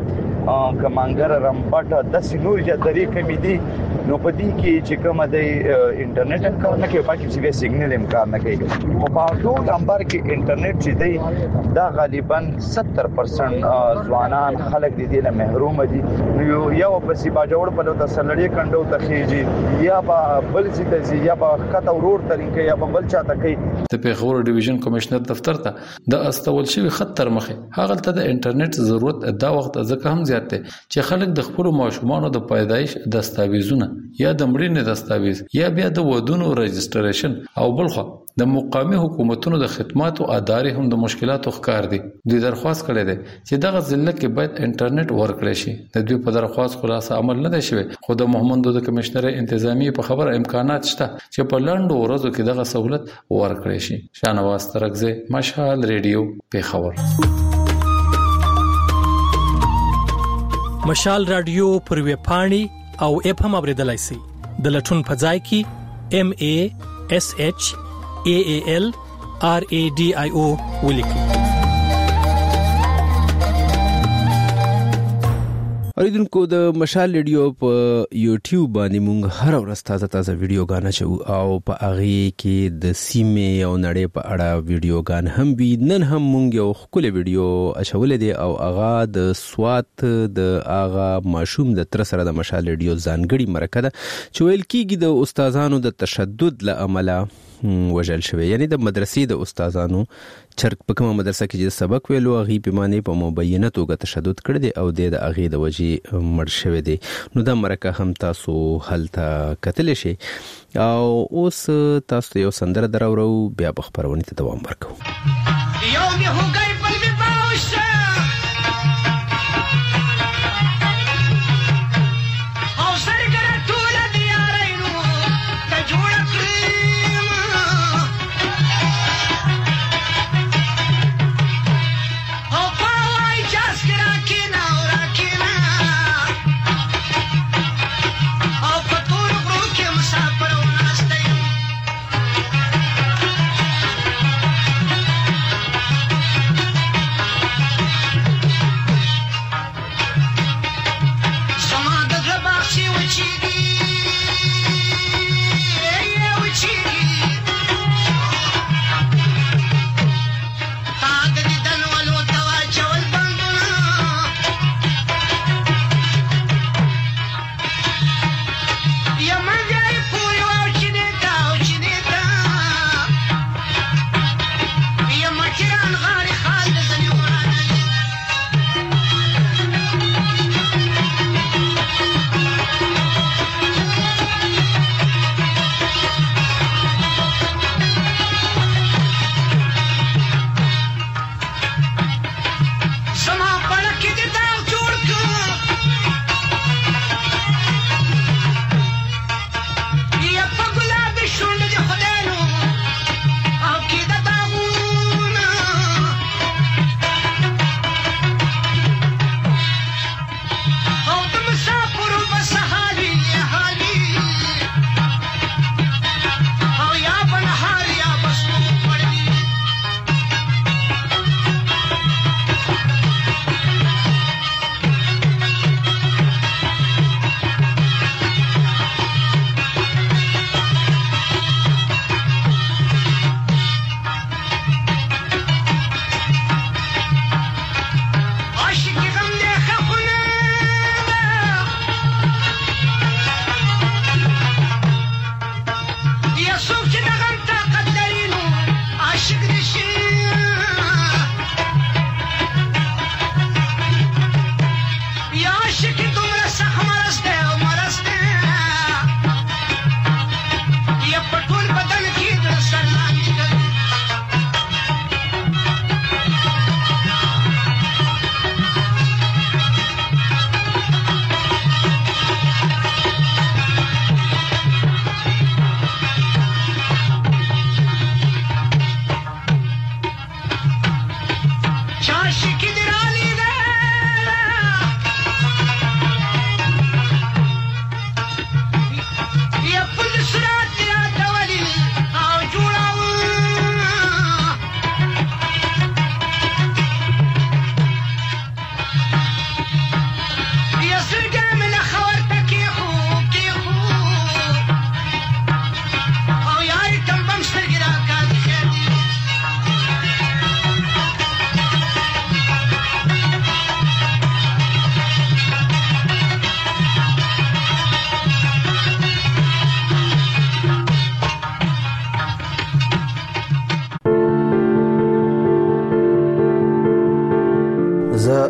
کمانګر رمپټ د سینور چې طریقې کمی دي نو په دې کې چې کومه د انټرنیټ کار نه کوي پکې چې سیګنل هم کار نه کوي. په پاوټول انبار کې انټرنیټ چې دی دا غالبا ستر پرسنټ ځوانان خلک دي دې نه محروم دي. نو یو په سی باجوړ په لوت سلړې کندو تخېږي یا په بل سي ته یا په خطا ورور طریقې یا په بل چاته کوي. د پیښور ډیویژن کمشنر دفتر ته د استول شوی خط تر مخه هغه ته د انټرنیټ ضرورت دا وخت ځکه هم زیات دی چې خلک د خپل ماشومانو د پیدایش دستاویزونه یا د مړینې دستاویز یا بیا د ودونو رجستریشن او بلخو د مقامی حکومتونو د خدماتو ادارې هم د مشکلاتو ښکار دي. دوی درخواست کړې ده چې دغه ضلع کې باید انټرنیټ ورکړي شي. د دوی په درخواست خلاصه عمل نه دی شوی خو د مومندو د کمشنر انتظامی په خبره امکانات شته چې په لاندو ورځو کې دغه سہولت ورکړي شي. شانواز ترغزه مشال ریډیو پیښور. مشال رادیو پر ویب پاڼي او اپ هم اوریدلای شئ. د لټون په ځای کې ام ا اس اچ ا ا ال ار ا ډي آی او ولیکئ. اوریدونکو د مشال ریډیو په یوټیوب باندې مونږ هر ورځ تازه تازه ویډیوګانې چو او په هغه کې د سیمې او نړۍ په اړه ویډیوګان هم وي. نن هم مونږ یو خپل ویډیو اچولې دي او هغه د سوات د هغه ماشوم د تر سره د مشال ریډیو ځانګړي مرکه ده چې ویل کېږي د استادانو د تشدد له امله وجل شوی. یعنی د مدرسې د استادانو چرګ په کومه مدرسه کې چې سبق ویلو هغه په معنی په مبینه توګه تشدد کړی دی او د هغه د وجې مړ شوی دی. نو دا مرکه هم تاسو هلته کتل شي او اوس تاسو یو سندره دراورو بیا په خبرونه ته دوام ورکو. یو می هوګای بل می باوشه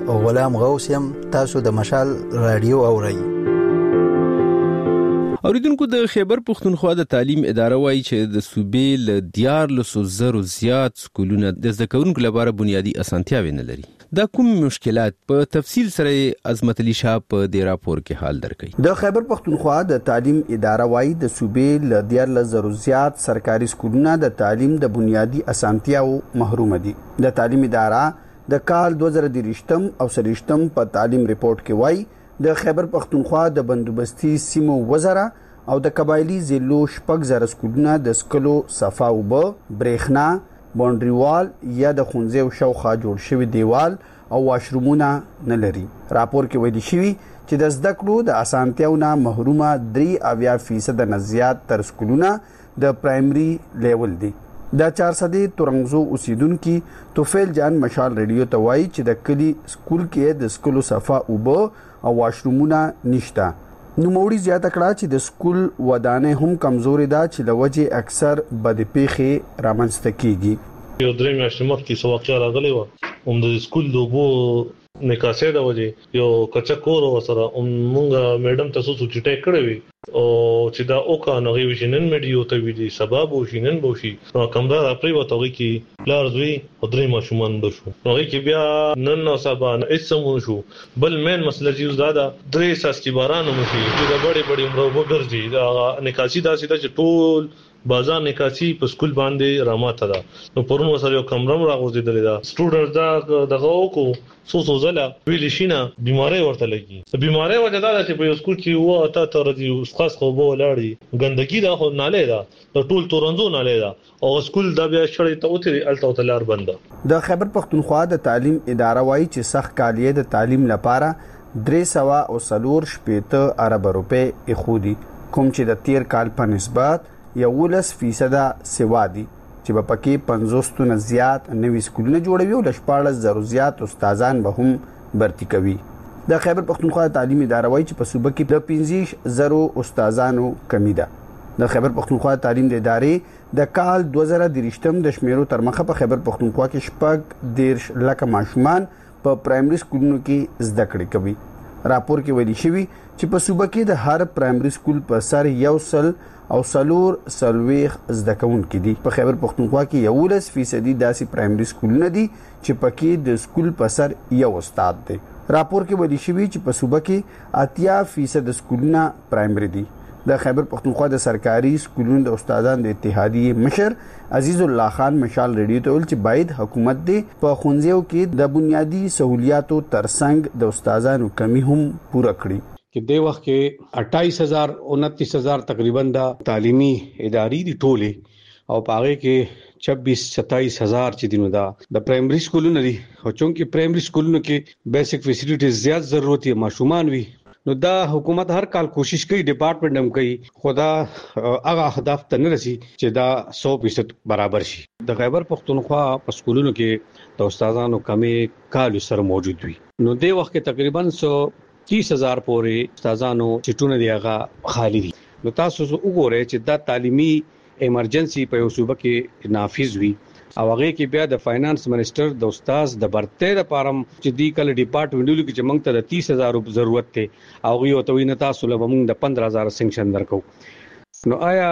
غلام غوث يم. تاسو د مشال رادیو اورئ. اوریدونکو د خیبر پختونخوا د تعلیم اداره وایي چې د صوبې له دیار لسو زرو زیات سکولونه د زده کوونکو لپاره بنیادی اسانتیاوې نه لري. دا کوم مشکلات په تفصیل سره عظمت علي شاه په دې راپور کې حال درکړي. د خیبر پختونخوا د تعلیم اداره وایي د صوبې له دیار لزرو زیات سرکاري سکولونه د تعلیم د بنیادی اسانتیاو محروم دي. د تعلیم اداره د کال دوه زره دریشتم او سلیشتم په تعلیم ریپورت کې وایي د خیبر پختونخوا د بندوبستي سیمو وزره او د قبایلی ضلعو شپږ زره سکولونه د سکلو صفا اوبه، برېښنا، باونډري وال یا د ښوونځي او شاوخوا جوړ شوی دیوال او واشرومونه نه لري. راپور کې ویل شوی چې د زده کړو د اسانتیاو نه محرومه درې اویا فیصد نه زیات تر سکولونه د پرایمري لیول دي. د چار سدي تورنګزو اوسیدونکو توفیل جان مشال ریډیو ته وایي چې د کلی سکول کې د سکولو صفا اوبه او واشرومونه نشته. نو موړي زیاته کړه چې د سکول ودانه هم کمزوري ده چې لوجه اکثر بدپیخي رامنځته کیږي. یو درې میاشتې مخکې څو واقعیا راغلی و هم د سکول دوبو نکاسه دا وځي یو کچا کور وسره مونږه میډم تاسو سوچټه کړې وي او چې دا اوکا نغوي وشینن میډیو ته ویلي سبب وشینن بوشي نو کمره راپری وته کې لارزوي درې ماشومان بشو نو کې بیا نن نو سبا اسمون شو بل مین مسله چې زاده درې ساس کی باران مو شي دا بڑے بڑے عمر وګرځي دا نکاسي دا سیده چې ټول بازار نکاسي په سکول باندې راماته ده. نو پرون وسره یو کمرم راغوځیدل دا سټوډنټ دا دغه وکړو سو سو زله ویل شینه بیماری ورته لګي. بیماری وجه دا چې په سکول کې و اته تر دې خاص خو به ولاړی ګندګي دا خو ناله ده ټول تورنځو ناله ده او سکول دا بیا شړې ته اوتري الته تلار بنده. د خیبر پختونخوا د تعلیم اداره وایي چې سخت کالیه د تعلیم لپاره درې سوه او څلور شپېته ارب روپۍ اخودي کوم چې د تیر کال په نسبت یولس فیصد سوا دي چې په پکې پنځوس نه زیات نوي سکولونه جوړوي او لشپاړس زرو زیات استادان به هم برتی کوي. د خیبر پختونخوا تعلیم اداره وایي چې په صوبه کې د پنځه زرو استادانو کمی ده. د خیبر پختونخوا تعلیم د ادارې د کال دوه زره دریشتم د شمیرو تر مخه په خیبر پختونخوا کې شپږ دیرش لکه ماشومان په پرایمري سکولونو کې زده کړې کوي. راپور کې ویل شوی چې په صوبه کې د هر پرایمري سکول په سر یو سل او سلور سلويخ زده کوونکي دي. په خیبر پختونخوا کې یولس فیصد داسې پرایمري سکولونه دي چې پکې د سکول په سر یو استاد دی. راپور کې ویل شوی چې په صوبه کې اتیا فیصد سکولونه پرایمري دي. د خیبر پختونخوا د سرکاري سکولونو د استادانو د اتحادیې مشر عزیز الله خان مشال ریډیو ته ویل چې باید حکومت دې په ښوونځیو کې د بنیادی سہولیاتو ترڅنګ د استادانو کمی هم پوره کړي. کہ دے وقت کے اٹھائیس ہزار انتیس ہزار تقریباً دا تعلیمی اداری دی ٹولے اور پاگے کے چھبیس ستائیس ہزار چی دنوں دا دا پرائمری سکولوں نے دی اور چونکہ پرائمری سکولوں کے بیسک فیسیلیٹیز زیادہ ضرورت ہے معشومان بھی نو دا حکومت ہر کال کوشش کئی ڈپارٹمنٹ ہم کئی خدا اغا اهداف ته نه رسی چې دا سو فیصد برابر شي. د خیبر پختونخوا په سکولونو کې د استادانو کمی کال سره موجود وي. نو دې وخت کې تقریبا سو تیس ہزار پورې استادانو چټونه دی هغه خالی دي. نو تاسو وګورئ چې دا تعلیمي ایمرجنسي په یو صوبه کې نافذ وي او هغه کې بیا د فاینانس منسٹر د استاد د برته لپاره چې دی کله ډپارټمنټ کې چې موږ ته د تیس ہزار ضرورت ته او یو ته ویني تاسو له موږ د پندرہ ہزار سنکشن درکو. نو آیا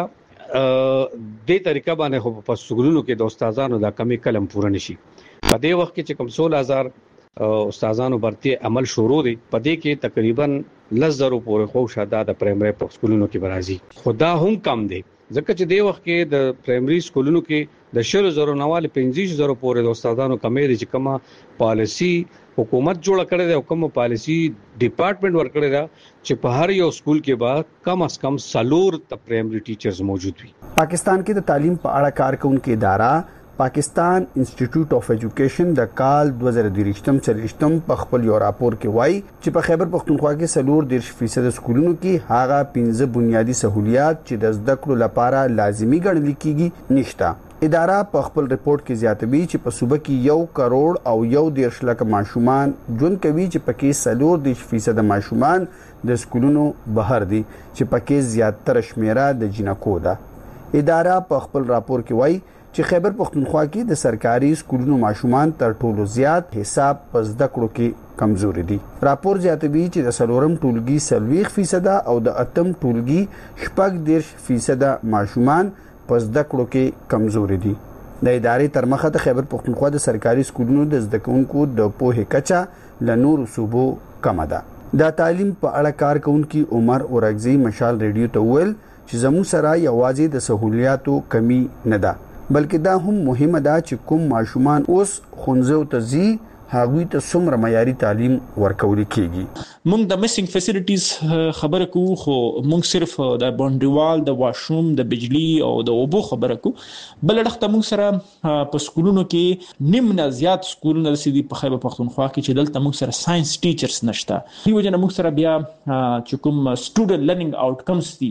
د طریقه باندې په سکولونو کې د استادانو د کمی کلم پوره نشي؟ په دې وخت کې چې کوم سولہ ہزار استادانو برته عمل شروع دي په دې کې تقریبا لزرو پورې خو شاده د پرایمري په سکولونو کې برازي خدا هم کم دي ځکه چې د وخت کې د پرایمري سکولونو کې د شلو زرو نواله پنځه زرو پورې د استادانو کمې دي چې کومه پالیسی حکومت جوړ کړی دی او کومه پالیسی ډپارټمنټ ور کړی دی چې په هر یو سکول کې به کم از کم سلور ته پرایمري ټیچرز موجود وي. پاکستان کې د تعلیم په اړه کارکونکو اداره پاکستان انسټیټیوټ اف ایجوکیشن د کال دوه زره دریشتم چلشتم په خپل یو راپور کې وایي چې په خیبر پختونخوا کې سلور دیرش فیصد سکولونو کې هغه پنځه بنیادی سہولیات چې د زده کړو لپاره لازمی ګڼل کیږي نشته. اداره په خپل ریپورت کې زیاتوي چې په صوبه کې یو کروڑ او یو دیرش لک ماشومان ژوند کوي چې پکې سلور دیرش فیصد ماشومان د سکولونو بهر دي چې پکې زیاتره شمیره د جنکو ده. اداره په خپل راپور کې وایي چې خیبر پختونخوا کې د سرکاري سکولونو ماشومان تر ټولو زیات حساب په زده کړو کې کمزوري دي. راپور زیاتوي چې د سلورم ټولګي سلويخ فیصد او د اتم ټولګي شپږ دیرش فیصد ماشومان په زده کړو کې کمزوري دي. د ادارې تر مخه د خیبر پختونخوا د سرکاري سکولونو د زده کوونکو د پوهې کچه له نورو صوبو کمه ده. د تعلیم په اړه کارکونکي عمر اورګزی مشال ریډیو ته ویل چې زموږ سره یوازې د سہولیاتو کمی نه ده بلکې دا هم مهمه ده چې کوم ماشومان اوس ښوونځیو ته ځي هغوی ته څومره معیاري تعلیم ورکول کیږي. مونږ د میسنګ فیسیلیټیز خبره کوو خو مونږ صرف د باونډریوال د واشروم د بجلی او د اوبو خبره کوو. بل اړخ مونږ سره په سکولونو کې نیم نه زیات سکولونه رسیدي په خیبر پختونخوا کې چې دلته مونږ سره ساينس ټیچرز نشته. دی وجه نه مونږ سره بیا چې کوم سټوډنټ لرنینګ آوټکمز دي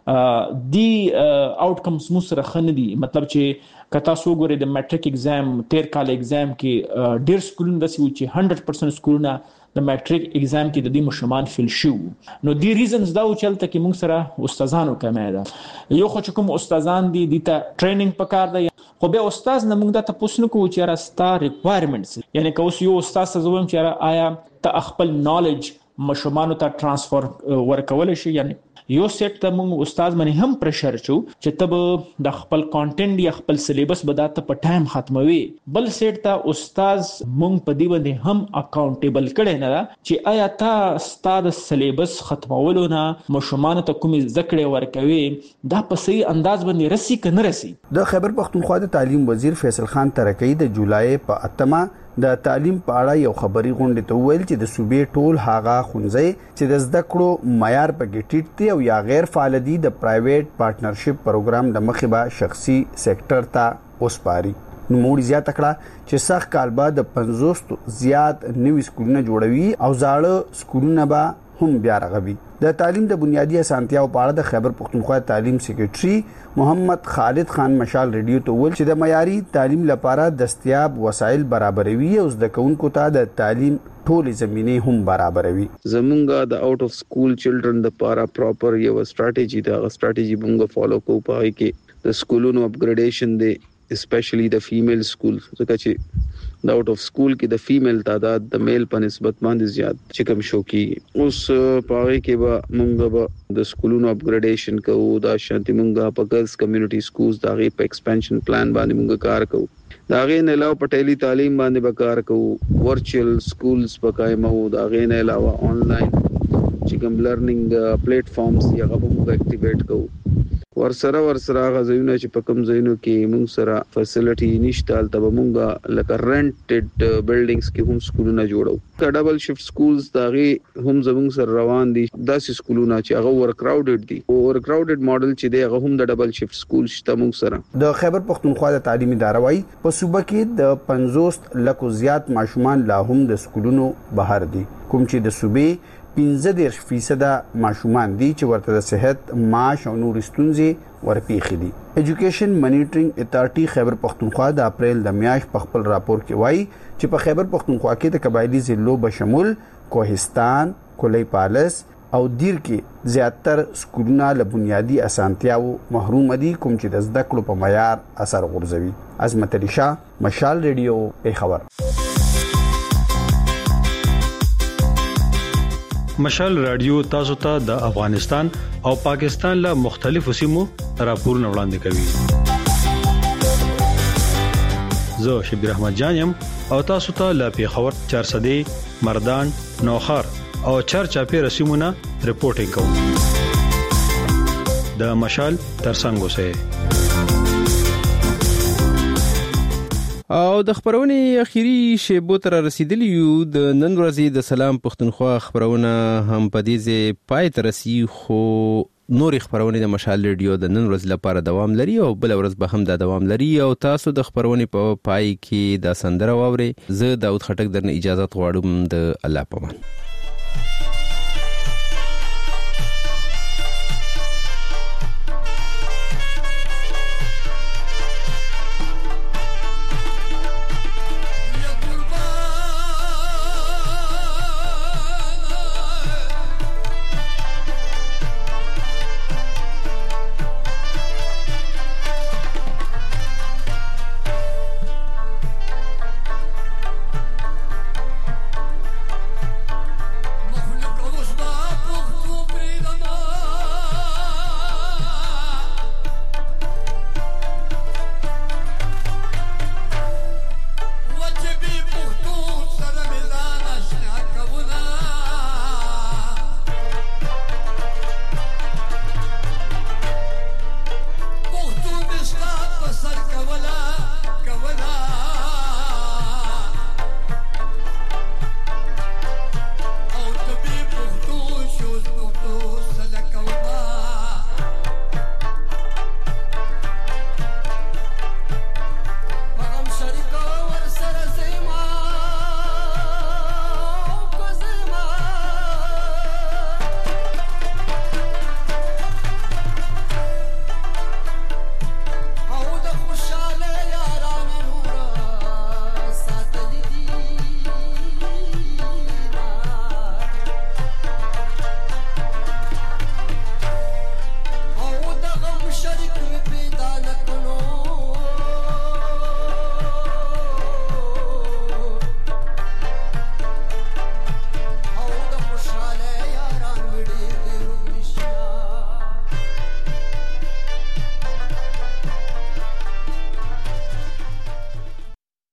دی آوټکمز مونږ سره خنه دي. مطلب چې کتا سو ګوري د میټریک ایگزام تیر کال ایگزام کې ډیر سکولونه داسې و چې صد درصد سکولونه د میټریک ایگزام کې د دې مشمان فیل شو. نو دی ریزنز دا و چلته کې موږ سره استادانو کمه ده. یو خو چې کوم استادان دي د ټریننګ پکار دی خو به استاد نه موږ د تاسو نو کو چې راستا ریکوایرمنټس یعنی که اوس یو استاد زوم چې آیا ته خپل نالج مشمانو ته ترانسفر ورکول شي. یعنی یو سیټ ته موږ استاد باندې هم پرشر چو چې تب د خپل کانټینټ یا خپل سلیبس بداته په ټایم ختموي. بل سیټ ته استاد موږ په دی باندې هم اکاونټیبل کړي نه چې آیا تا استاد سلیبس ختمولو نه مشمانو ته کومې ذکرې ورکوي دا په صحیح انداز باندې رسی کنه رسی. د خیبر پختونخوا د تعلیم وزیر فیصل خان ترکی د جولای په اتمه د تعلیم په اړه یو خبري غونډه ته ویل چې د صوبې ټول هاغه خونځي چې د زده کړو معیار په ګټیټ دی او یا غیر فعال دي د پرایویټ پارټنرشپ پروګرام د مخبه شخصي سېکټر ته وسپاري. نو موږ زیات کړه چې سخت کال بعد د پنځوس زیات نوي سکولونه جوړوي او زاړه سکولونه به هم بیا رغوي. د تعلیم د بنیادی اسانتیاو په اړه د خیبر پختونخوا تعلیم سیکریټري محمد خالد خان مشال ریډیو ته ویل چې د معیاري تعلیم لپاره دستیاب وسایل برابروي او زده کوونکو ته د تعلیم ټولې زمینې هم برابروي. زمونږه د اوټ اف سکول چلډرن د لپاره پراپر یو سټریټجی دا سټریټجی مونږه فالو کوو پای کې د سکولونو اپګریډیشن دی اسپیشلی د فیمیل سکول ځکه چې د اوټ اف سکول کې د فیمیل تعداد د میل په نسبت باندې زیات چې کوم شو کې اوس پاره کې به مونږ به د سکولونو اپګریډیشن کوو. دا شانتي مونږه په ګرلز کمیونټي سکولز دا غي په ایکسپانشن پلان باندې مونږ کار کوو. دا غي نه علاوه پټېلی تعلیم باندې به کار کوو. ورچوال سکولز په قائمو دا غي نه علاوه آنلاین چې کوم لرنینګ پلیټ فارمز یا غو مونږ اکټیویټ کوو. ورسره ورسره غزوینه چې په کوم ځایونو کې موږ سره فیسیلیټي نشته تل مونږه لکه رنټډ بلډینګز کې هم سکولونه جوړو. کا ډبل شفټ سکولز داغي هم زموږ سره روان دي. داسې سکولونه چې هغه ور کراودډ دي او ور کراودډ ماډل چې دی هغه هم د ډبل شفټ سکول شته موږ سره. د خیبر پختونخوا د تعلیمي ادارې وايي په صوبه کې د پنځوس لکو زیات ماشومان لا هم د سکولونو بهر دي کوم چې د صوبې پنځه دیرش فیصد ماشومان دي چې ورته د صحت معاش او نور ستونزې ورپیښې دي. ایجوکیشن مانیټرینګ اتارټي خیبر پختونخوا د اپریل د میاشت په خپل راپور کې وایي چې په خیبر پختونخوا کې د قبایلی ضلعو بشمول کوهستان، کلی پالس او دیر کې زیاتر سکولونه له بنیادی اسانتیاو محروم دي کوم چې د زده کړو په معیار اثر غورځوي. عظمت علي شاه، مشال ریډیو، پیښور. مشال رادیو تاسو ته د افغانستان او پاکستان له مختلفو سیمو راپورونه وړاندې کوي. زه شبیر احمد جانم او تاسو ته له پیښور چارسدې مردان نوخار او چرچاپی رسیمونه رپورټینګ کوم. د مشال ترڅنګ اوسئ. او د خبرونه اخیری شیبو تر رسیدلی یو د نن ورځې د سلام پښتونخوا خبرونه هم په دې ځای پای تر رسي خو نور خبرونه د مشال ریډیو د نن ورځ لپاره دوام لري او بل ورځ به هم دا دوام لري او تاسو د خبرونه په پای کې د سندره واوري. زه داود خټک درنه اجازه غواړم. د الله پامان.